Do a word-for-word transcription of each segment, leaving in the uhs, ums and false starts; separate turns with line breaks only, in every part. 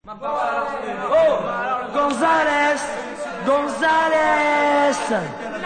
Oh, González, González.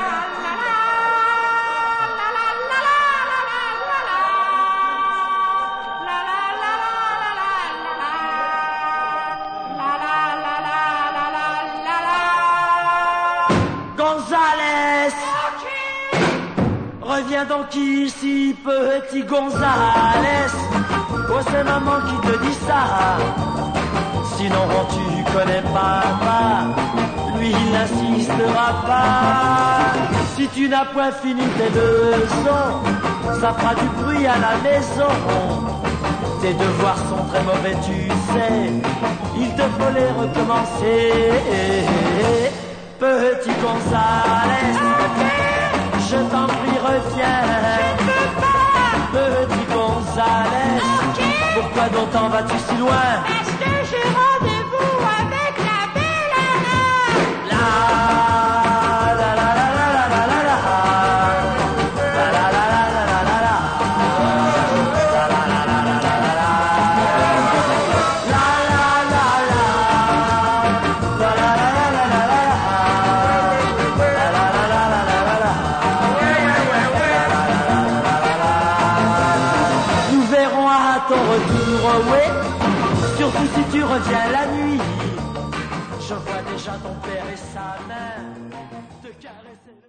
González, reviens donc ici, petit González. Oh, c'est maman qui te dit ça. Sinon tu connais papa, lui il n'insistera pas. Si tu n'as point fini tes leçons, ça fera du bruit à la maison. Tes devoirs sont très mauvais, tu sais, il te faut les recommencer. Petit González, je t'en prie reviens. Petit González, pourquoi donc t'en vas-tu si loin?
Parce que j'ai rendez-vous avec la belle Anna.
La la la la la la la la la la la la la la la la. Nous verrons à ton retour, oui. Surtout si tu reviens la nuit. Je vois déjà ton père et sa mère te caresser le...